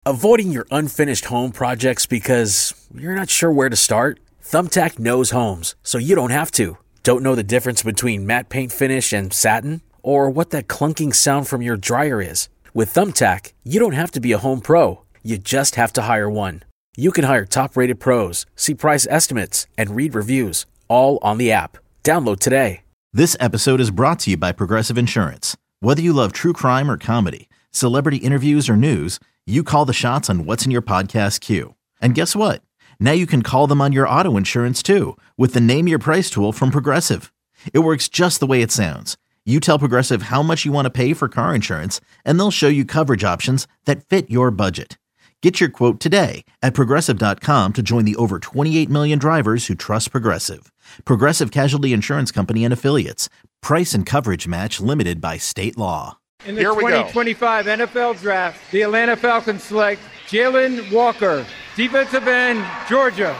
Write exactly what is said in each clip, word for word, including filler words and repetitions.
Avoiding your unfinished home projects because you're not sure where to start? Thumbtack knows homes, so you don't have to. Don't know the difference between matte paint finish and satin? Or what that clunking sound from your dryer is? With Thumbtack, you don't have to be a home pro. You just have to hire one. You can hire top-rated pros, see price estimates, and read reviews, all on the app. Download today. This episode is brought to you by Progressive Insurance. Whether you love true crime or comedy, celebrity interviews or news, you call the shots on what's in your podcast queue. And guess what? Now you can call them on your auto insurance too with the Name Your Price tool from Progressive. It works just the way it sounds. You tell Progressive how much you want to pay for car insurance, and they'll show you coverage options that fit your budget. Get your quote today at Progressive dot com to join the over twenty-eight million drivers who trust Progressive. Progressive Casualty Insurance Company and Affiliates. Price and coverage match limited by state law. In the twenty twenty-five N F L Draft, the Atlanta Falcons select Jalen Walker, defensive end, Georgia.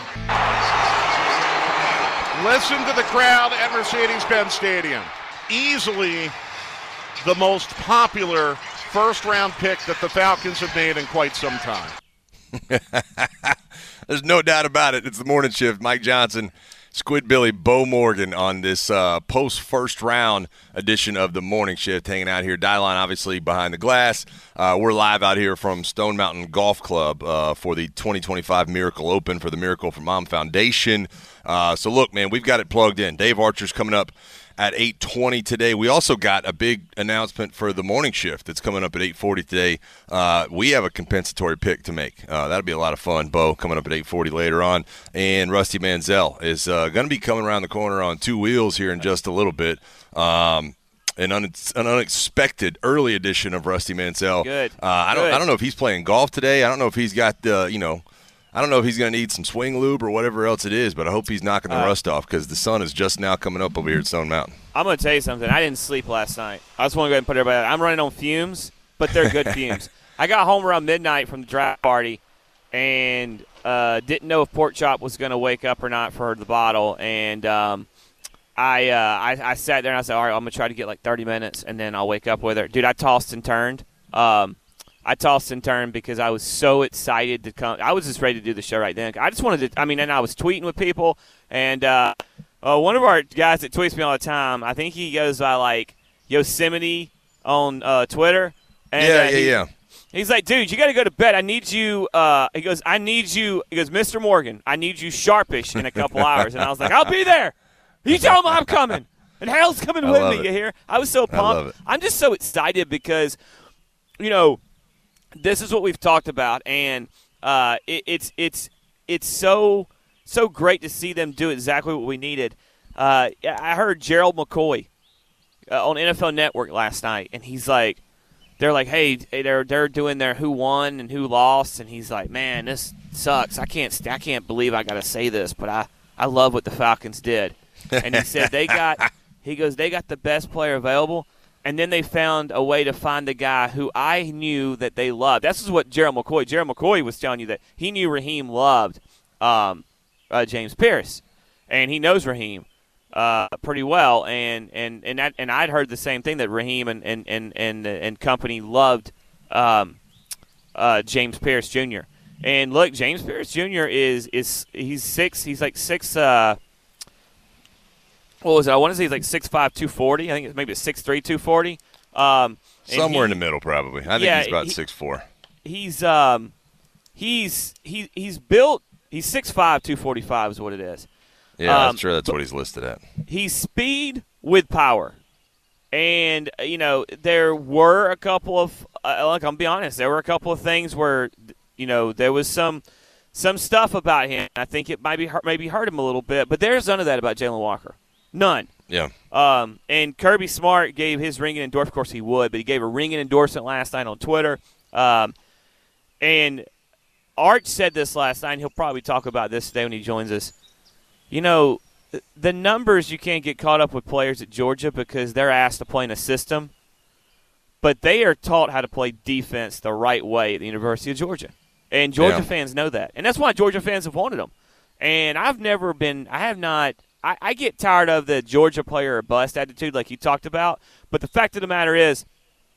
Listen to the crowd at Mercedes-Benz Stadium. Easily the most popular first-round pick that the Falcons have made in quite some time. There's no doubt about it. It's the morning shift. Mike Johnson, Squid Billy, Bo Morgan on this uh, post-first round edition of the morning shift, hanging out here. Dyline, obviously, behind the glass. Uh, we're live out here from Stone Mountain Golf Club uh, for the twenty twenty-five Miracle Open for the Miracle for Mom Foundation. Uh, so, look, man, we've got it plugged in. Dave Archer's coming up at eight twenty today. We also got a big announcement for the morning shift that's coming up at eight forty today. Uh, we have a compensatory pick to make. Uh, that'll be a lot of fun. Bo coming up at eight forty later on. And Rusty Manziel is uh, going to be coming around the corner on two wheels here in just a little bit. Um, an, un- an unexpected early edition of Rusty Manziel. Good. Uh, I don't. Good. I don't know if he's playing golf today. I don't know if he's got the. You know. I don't know if he's going to need some swing lube or whatever else it is, but I hope he's knocking the uh, rust off because the sun is just now coming up over here at Stone Mountain. I'm going to tell you something. I didn't sleep last night. I just want to go ahead and put everybody out. I'm running on fumes, but they're good fumes. I got home around midnight from the draft party and uh, didn't know if Pork Chop was going to wake up or not for the bottle. And um, I, uh, I I sat there and I said, all right, I'm going to try to get like thirty minutes, and then I'll wake up with her. Dude, I tossed and turned. Um, I tossed and turned because I was so excited to come. I was just ready to do the show right then. I just wanted to – I mean, and I was tweeting with people. And uh, uh, one of our guys that tweets me all the time, I think he goes by, like, Yosemite on uh, Twitter. And, yeah, uh, yeah, he, yeah. He's like, dude, you got to go to bed. I need you uh, – he goes, I need you – he goes, Mister Morgan, I need you sharpish in a couple hours. And I was like, I'll be there. You tell him I'm coming. And Harold's coming I with love me, it. you hear? I was so pumped. I love it. I'm just so excited because, you know – this is what we've talked about, and uh, it, it's it's it's so so great to see them do exactly what we needed. Uh, I heard Gerald McCoy uh, on N F L Network last night, and he's like, they're like, hey, they're they're doing their who won and who lost, and he's like, man, this sucks. I can't I can't believe I got to say this, but I, I love what the Falcons did. And he said they got he goes they got the best player available. And then they found a way to find the guy who I knew that they loved. This is what Gerald McCoy. Gerald McCoy was telling you that he knew Raheem loved um, uh, James Pierce, and he knows Raheem uh, pretty well. And and and that, and I'd heard the same thing that Raheem and and and and, and company loved um, uh, James Pierce Junior And look, James Pierce Junior is is he's six. He's like six. Uh, What was it? I want to say he's like six five, two forty. I think it's maybe six three, two forty. Um, Somewhere he, in the middle, probably. I think yeah, he's about he, six four. He's um, he's he he's built. He's six five, two forty-five is what it is. Yeah, um, that's true. That's what he's listed at. He's speed with power, and you know there were a couple of. Uh, like I'm be honest, there were a couple of things where you know there was some some stuff about him. I think it might be hurt, maybe hurt him a little bit, but there's none of that about Jalen Walker. None. Yeah. Um, and Kirby Smart gave his ringing endorsement. Of course, he would, but he gave a ringing endorsement last night on Twitter. Um, and Art said this last night, and he'll probably talk about this today when he joins us. You know, the numbers, you can't get caught up with players at Georgia because they're asked to play in a system, but they are taught how to play defense the right way at the University of Georgia. And Georgia yeah. fans know that. And that's why Georgia fans have wanted them. And I've never been – I have not – I, I get tired of the Georgia player or bust attitude like you talked about, but the fact of the matter is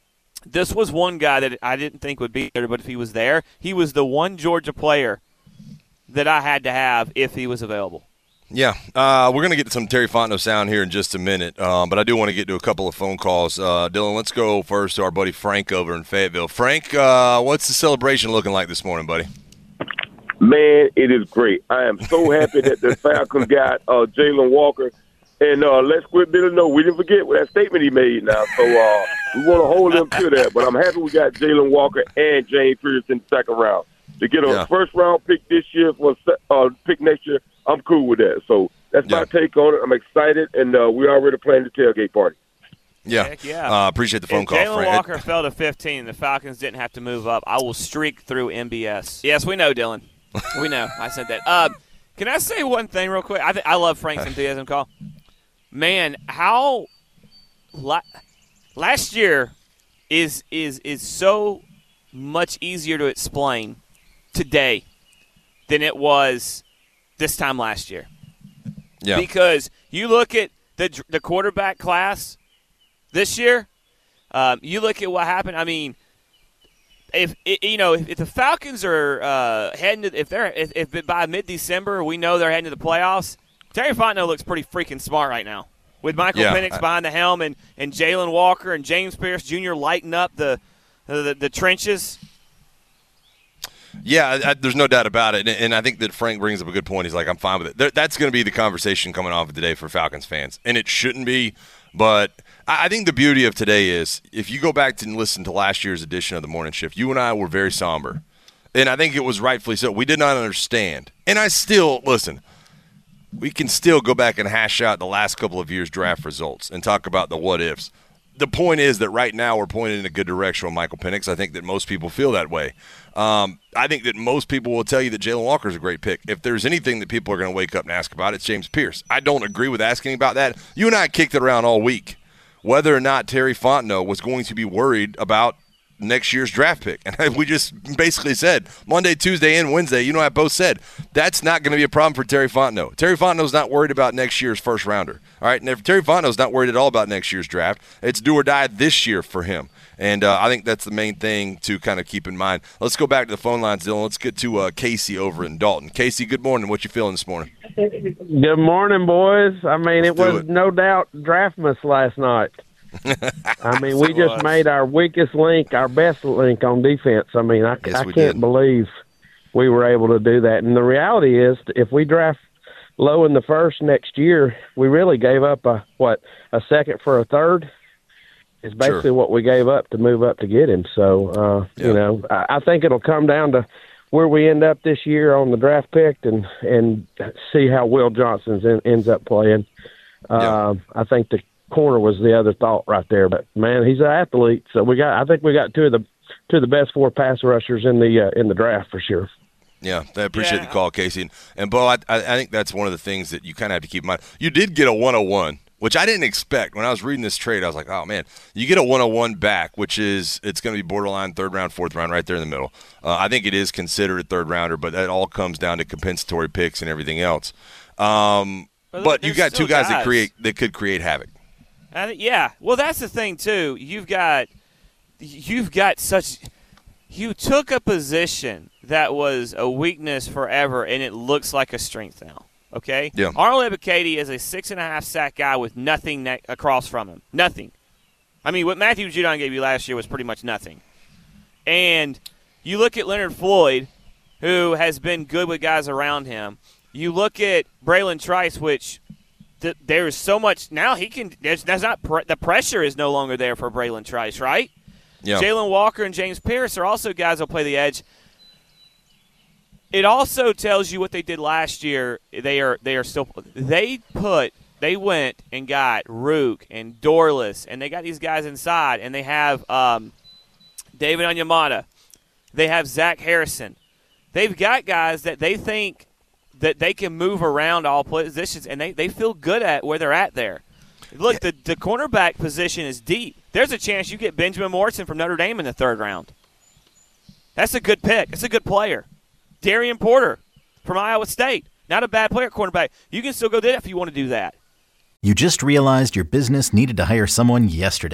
this was one guy that I didn't think would be there, but if he was there, he was the one Georgia player that I had to have if he was available. Yeah, uh, we're going to get to some Terry Fontenot sound here in just a minute, um, but I do want to get to a couple of phone calls. Uh, Dylan, let's go first to our buddy Frank over in Fayetteville. Frank, uh, what's the celebration looking like this morning, buddy? Man, it is great. I am so happy that the Falcons got uh, Jalen Walker. And uh, let's quit Billy know we didn't forget what that statement he made now. So uh, we want to hold him to that. But I'm happy we got Jalen Walker and James Pierce in the second round. To get a yeah. first-round pick this year for a uh, pick next year, I'm cool with that. So that's my yeah. take on it. I'm excited, and uh, we already planned the tailgate party. Yeah, Heck yeah. Uh, appreciate the phone if call, Jalen Frank. Walker fell to fifteen, the Falcons didn't have to move up. I will streak through M B S. Yes, we know, Dylan. We know. I said that. Uh, can I say one thing real quick? I th- I love Frank's enthusiasm call. Man, how la- last year is is is so much easier to explain today than it was this time last year. Yeah. Because you look at the the quarterback class this year, um, you look at what happened. I mean, if you know if, if the Falcons are uh, heading to, if they're if, if by mid-December we know they're heading to the playoffs, Terry Fontenot looks pretty freaking smart right now with Michael yeah, Penix I, behind the helm and, and Jalen Walker and James Pierce Junior lighting up the the, the trenches. Yeah, I, there's no doubt about it, and, and I think that Frank brings up a good point. He's like, I'm fine with it. There, that's going to be the conversation coming off of today for Falcons fans, and it shouldn't be, but I, I think the beauty of today is if you go back and listen to last year's edition of the Morning Shift, you and I were very somber, and I think it was rightfully so. We did not understand, and I still, listen, we can still go back and hash out the last couple of years' draft results and talk about the what-ifs. The point is that right now we're pointed in a good direction with Michael Penix. I think that most people feel that way. Um, I think that most people will tell you that Jalen Walker is a great pick. If there's anything that people are going to wake up and ask about, it's James Pierce. I don't agree with asking about that. You and I kicked it around all week, whether or not Terry Fontenot was going to be worried about next year's draft pick. And we just basically said Monday, Tuesday, and Wednesday, you know, I both said that's not going to be a problem for Terry Fontenot. Terry Fontenot's not worried about next year's first rounder. All right, and if Terry Fontenot's not worried at all about next year's draft, it's do or die this year for him. And uh, I think that's the main thing to kind of keep in mind. Let's go back to the phone lines, Dylan. Let's get to uh, Casey over in Dalton. Casey, good morning. What you feeling this morning? Good morning, boys. I mean, Let's it was it. no doubt Draftmas last night. I mean, we just made our weakest link our best link on defense. I mean, I, yes, I we can't did. believe we were able to do that. And the reality is, if we draft low in the first next year, we really gave up a what a second for a third. Is basically Sure. what we gave up to move up to get him. So, uh, Yeah. you know, I, I think it'll come down to where we end up this year on the draft pick and and see how Will Johnson en- ends up playing. Yeah. Uh, I think the corner was the other thought right there, but man, he's an athlete. So we got, I think we got two of the two of the best four pass rushers in the uh, in the draft for sure. Yeah, I appreciate Yeah. the call, Casey. And, and Bo, I, I think that's one of the things that you kind of have to keep in mind. You did get a one oh one, which I didn't expect. When I was reading this trade, I was like, oh, man, you get a one oh one back, which is it's going to be borderline third round, fourth round, right there in the middle. Uh, I think it is considered a third rounder, but that all comes down to compensatory picks and everything else. Um, But but you there's got two still guys, that guys. create that could create havoc. I think, yeah. Well, that's the thing too. You've got you've got such you took a position that was a weakness forever, and it looks like a strength now. Okay. Yeah. Arnold Ebiketie is a six and a half sack guy with nothing ne- across from him. Nothing. I mean, what Matthew Judon gave you last year was pretty much nothing. And you look at Leonard Floyd, who has been good with guys around him. You look at Braylon Trice, which th- there is so much now he can. There's, there's not pre- the pressure is no longer there for Braylon Trice, right? Yeah. Jalen Walker and James Pierce are also guys who'll play the edge. It also tells you what they did last year. They are they are still they put they went and got Rook and Dorless, and they got these guys inside, and they have um, David Onyemata. They have Zach Harrison. They've got guys that they think that they can move around all positions, and they, they feel good at where they're at there. Look, the, the cornerback position is deep. There's a chance you get Benjamin Morrison from Notre Dame in the third round. That's a good pick. That's a good player. Darian Porter from Iowa State. Not a bad player at cornerback. You can still go do that if you want to do that. You just realized your business needed to hire someone yesterday.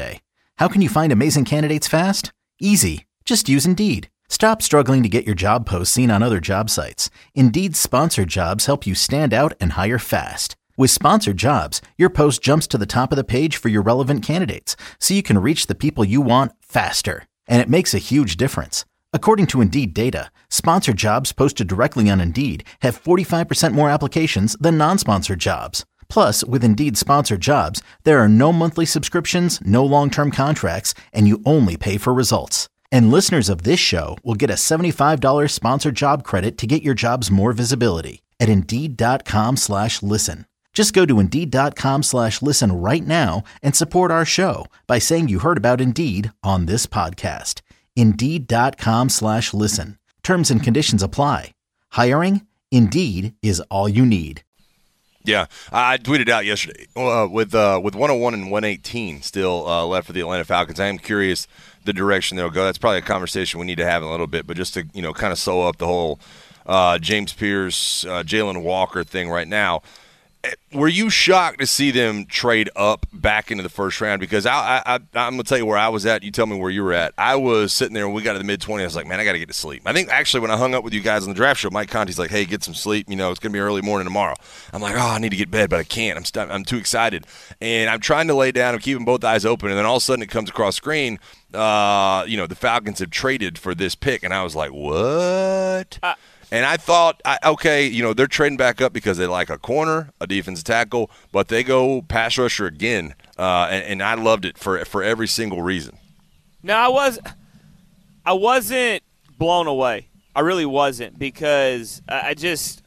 How can you find amazing candidates fast? Easy. Just use Indeed. Stop struggling to get your job posts seen on other job sites. Indeed's sponsored jobs help you stand out and hire fast. With sponsored jobs, your post jumps to the top of the page for your relevant candidates, so you can reach the people you want faster. And it makes a huge difference. According to Indeed data, sponsored jobs posted directly on Indeed have forty-five percent more applications than non-sponsored jobs. Plus, with Indeed sponsored jobs, there are no monthly subscriptions, no long-term contracts, and you only pay for results. And listeners of this show will get a seventy-five dollars sponsored job credit to get your jobs more visibility at Indeed.com slash listen. Just go to Indeed.com slash listen right now and support our show by saying you heard about Indeed on this podcast. Indeed.com slash listen. Terms and conditions apply. Hiring? Indeed is all you need. Yeah, I tweeted out yesterday uh, with uh, with one oh one and one eighteen still uh, left for the Atlanta Falcons. I am curious the direction they'll go. That's probably a conversation we need to have in a little bit, but just to, you know, kind of sew up the whole uh, James Pierce, uh, Jalen Walker thing right now. Were you shocked to see them trade up back into the first round? Because I, I, I, I'm going to tell you where I was at. You tell me where you were at. I was sitting there when we got to the mid-twenties. I was like, man, I got to get to sleep. I think actually when I hung up with you guys on the draft show, Mike Conti's like, hey, get some sleep. You know, it's going to be early morning tomorrow. I'm like, oh, I need to get to bed, but I can't. I'm st- I'm too excited. And I'm trying to lay down. I'm keeping both eyes open. And then all of a sudden it comes across screen, uh, you know, the Falcons have traded for this pick. And I was like, what? Uh- And I thought, okay, you know, they're trading back up because they like a corner, a defensive tackle, but they go pass rusher again, uh, and, and I loved it for for every single reason. No, I was, I wasn't blown away. I really wasn't, because I just,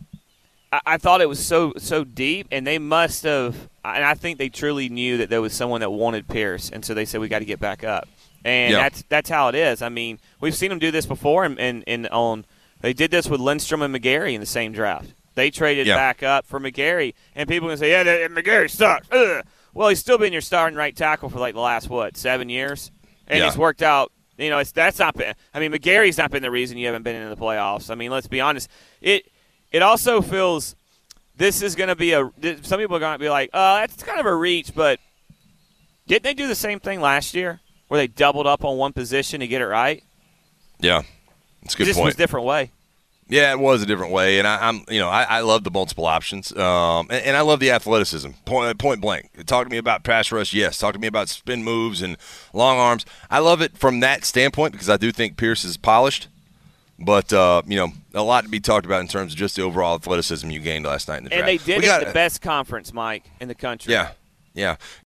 I, I thought it was so so deep, and they must have, and I think they truly knew that there was someone that wanted Pierce, and so they said we got to get back up, and yeah. that's that's how it is. I mean, we've seen them do this before, and in, in, in on. They did this with Lindstrom and McGarry in the same draft. They traded yeah. back up for McGarry, and people can say, yeah, McGarry sucks. Ugh. Well, he's still been your starting right tackle for like the last, what, seven years? And yeah. it's worked out. You know, it's that's not been – I mean, McGarry's not been the reason you haven't been in the playoffs. I mean, let's be honest. It it also feels this is going to be a – some people are going to be like, oh, that's kind of a reach, but didn't they do the same thing last year where they doubled up on one position to get it right? Yeah. It's a good this point. was a different way. Yeah, it was a different way, and I, I'm, you know, I, I love the multiple options, um, and, and I love the athleticism. Point, point blank. Talk to me about pass rush, yes. Talk to me about spin moves and long arms. I love it from that standpoint because I do think Pierce is polished, but uh, you know, a lot to be talked about in terms of just the overall athleticism you gained last night in the draft. And they did we it got, in the best conference, Mike, in the country. Yeah, yeah.